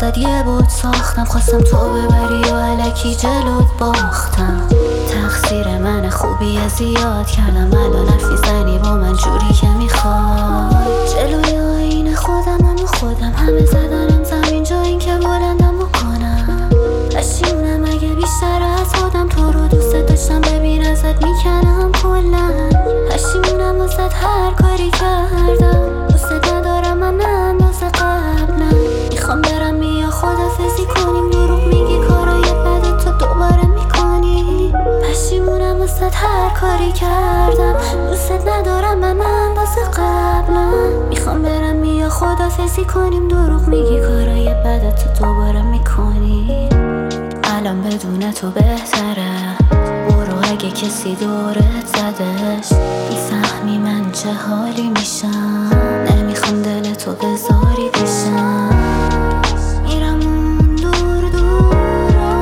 واسد یه بود ساختم، خواستم تو ببری و الکی جلوت باختم. تقصیر من خوبی زیاد کردم، الان حرفی زنی با من جوری که میخواد. جلوی آینه خودم همه زدنم زمین جا این که بلندم بکنم. پشیمونم اگه بیشتر از خودم تو رو دوست داشتم، ببین ازت میکنم کلن. پشیمونم واسه هر کاری کردم، دوست ندارم من اندازه قبلا. میخوام برم یا خدافزی کنیم، دروغ میگی کارای بد تو دوباره میکنی. پشیمونم واسه هر کاری کردم، دوست ندارم من اندازه قبلا. میخوام برم یا خدافزی کنیم، دروغ میگی کارای بد تو دوباره میکنی. الان بدون تو بهتره، برو اگه کسی دورت زدش. میفهمی من چه حالی میشم، نمیخوام دل تو بذاری پیشم. میرم اون دور دورا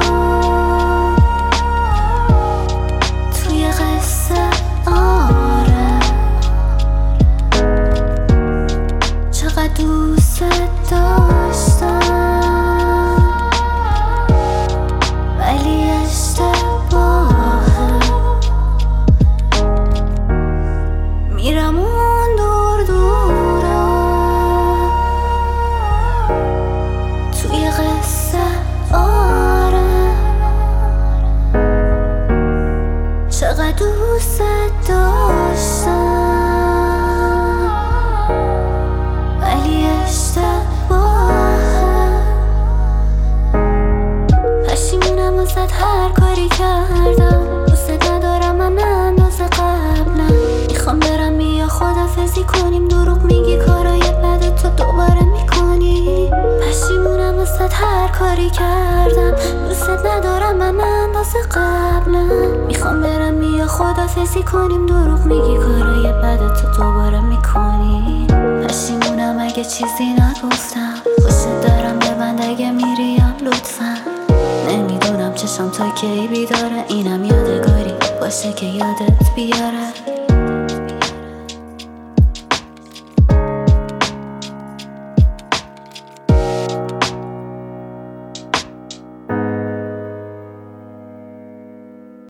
توی قصه، آره چقدر دوست داشتم ولی اشتباهه. میرم اون دور دورا توی قصه، آره چقدر دوست داشتم ولی اشتباهه. پشیمونم واسه هر کاری کردم، دوست ندارم من اندازه قبلا. میخوام برم یا خدافزی کنیم، دروغ میگی کارای بد تو دوباره میکنی. پشیمونم واسه هر کاری کردم، دوست ندارم من اندازه قبلا. میخوام برم یا خدافزی کنیم، دروغ میگی کارای بد تو دوباره میکنی. پشیمونم اگه چیزی نگفتم، خوشت دارم ببند اگه میریم لطفا. نمیدونم چشم تا کی بیداره، اینم یادگاری باشه که یادت بیاره.